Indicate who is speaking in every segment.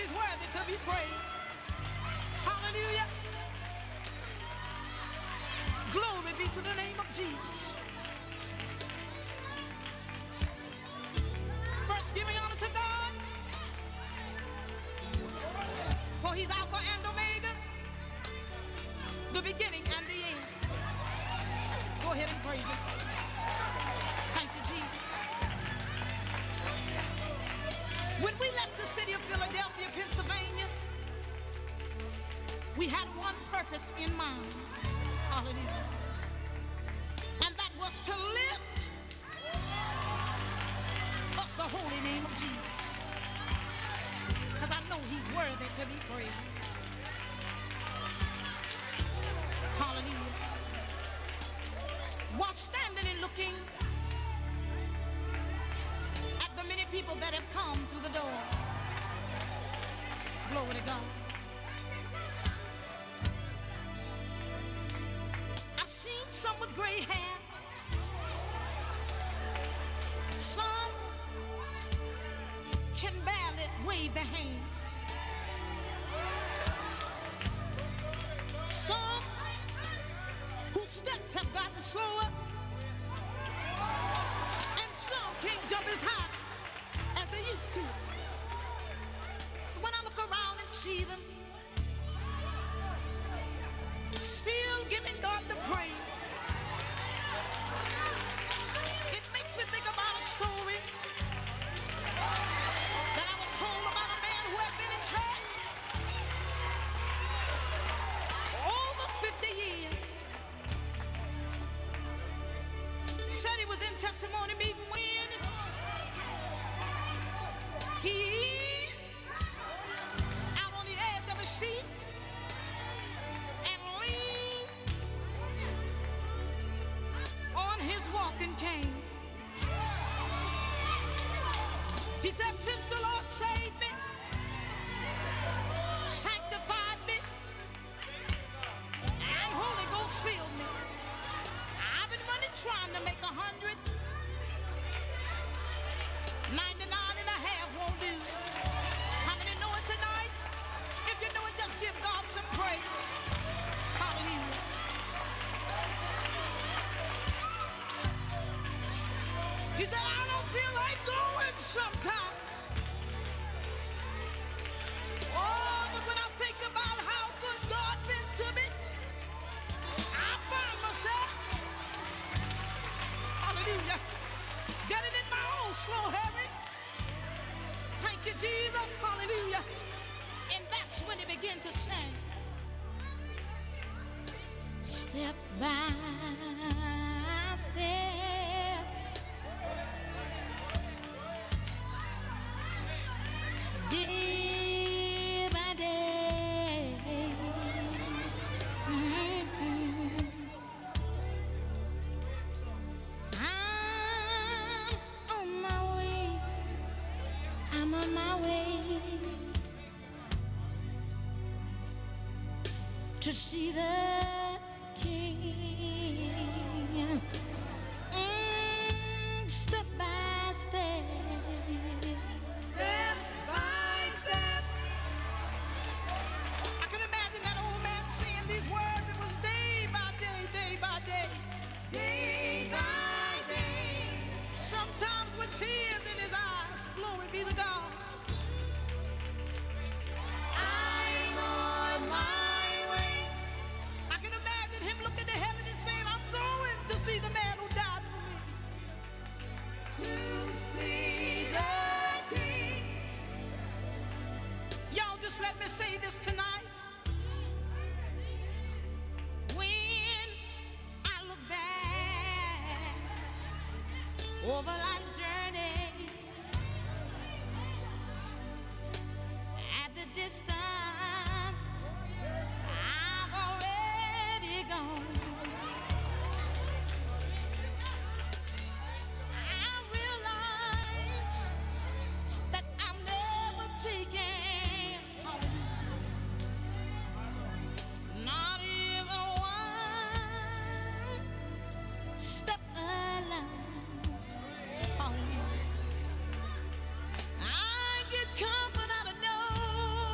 Speaker 1: he's worthy to be praised. Hallelujah. Glory be to the name of Jesus. First, give me honor to God, for he's Alpha and Omega, the beginning and the end. Go ahead and praise him. Thank you, Jesus. When we left the city of Philadelphia, Pennsylvania, we had one purpose in mind. Hallelujah. And that was to lift up the holy name of Jesus. Because I know he's worthy to be praised. Hallelujah. While standing and looking at the many people that have come through the door, glory to God, I've seen some with gray hair, some can barely wave their hand, some whose steps have gotten slower, and some can't jump as high as they used to. When I look around and see them still giving God the praise, it makes me think about a story that I was told about a man who had been in church over 50 years. Said he was in testimony meeting when he eased out on the edge of his seat and leaned on his walking cane. He said, since the Lord saved me, sanctified me, and Holy Ghost filled me, I've been running trying to make 100. 99 and a half won't do. How many know it tonight? If you know it, just give God some praise. Hallelujah. He said, I don't feel like going sometimes. Oh, but when I think about how good God been to me, I find myself, hallelujah, getting in my own slow hurry. Thank you, Jesus, hallelujah. And that's when he began to sing. Step by step, day by day, I'm on my way to see the King. Step by step, step by step. I can imagine that old man saying these words. It was day by day, day by day, day by day. Sometimes with tears in his eyes, glory be to God. I'm on my way. I can imagine him looking to heaven and saying, I'm going to see the man who died for me. To see the King. Y'all just let me say this tonight. When I look back over life's journey, at the distance I've already gone, I realize that I'm never taken, not even one step alone. Hallelujah. I get comfort out of know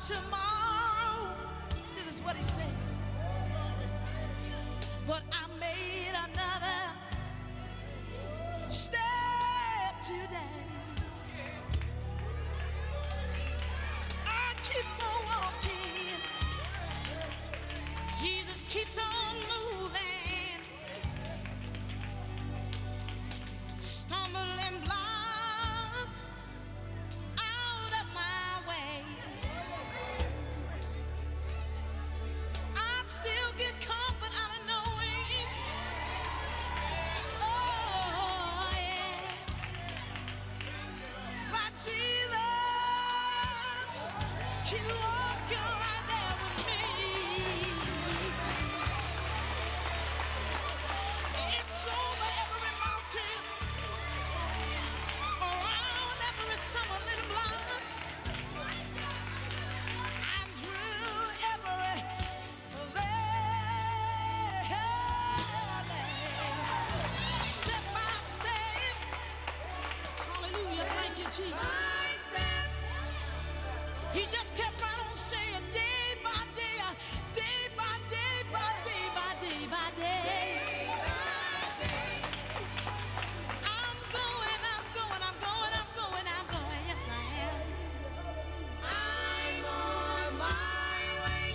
Speaker 1: tomorrow. This is what he said. But I made another step today. I keep on walking. Jesus keeps on moving. Stumbling blocks out of my way. I still get comfort out of knowing. Oh, yes. My Jesus, keep walking right there with me. It's over every mountain, around every stumbling block, and through every valley. Step by step, hallelujah, thank you, Jesus. He just kept right on saying, day by day, day by day, by day, by day, by day. I'm going, I'm going, I'm going, I'm going, I'm going, yes I am. I'm on my way.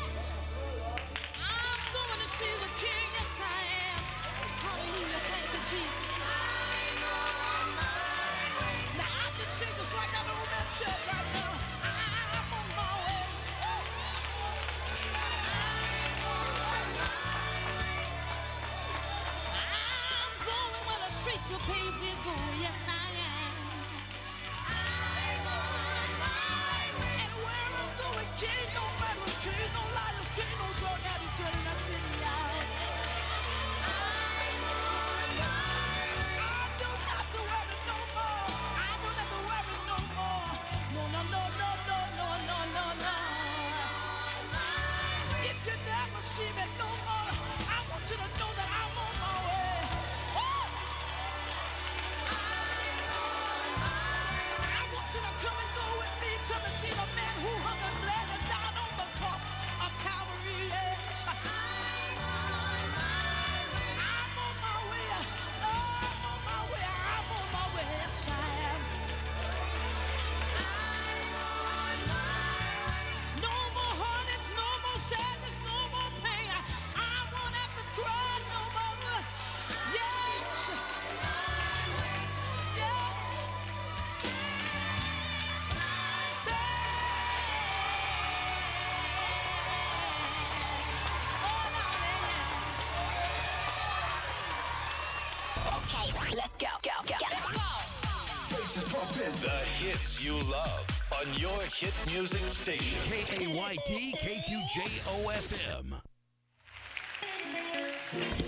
Speaker 1: I'm going to see the King, yes I am. Hallelujah, thank you, Jesus. I'm on my way. Now I can say just like that old man said right now. I'm on my way. I'm on my way. I'm going where the streets are paved with gold, yes I am. I'm on my way. And where I'm going, can't no murderers, can't no liars, can't no drug addicts, can't nothing out. I'm on my way. I don't have to worry no more. I don't have to worry no more. No, no, no, no, no, no, no, no, no. If you never see me no more, I want you to know that I'm on my way. Woo! I want you to come and go with me. Come and see the man who hung and bled and died on the cross of Calvary. Yes. I'm on my way. I'm on my way. Oh, I'm on my way. I'm on my way. Yes, I am. I'm on my way. No more heartaches, no more sadness, no more pain. I won't have to cry no more. Yes. Yes.
Speaker 2: Okay, let's go.
Speaker 3: The hits you love on your hit music station.
Speaker 4: KAYT KQJO FM.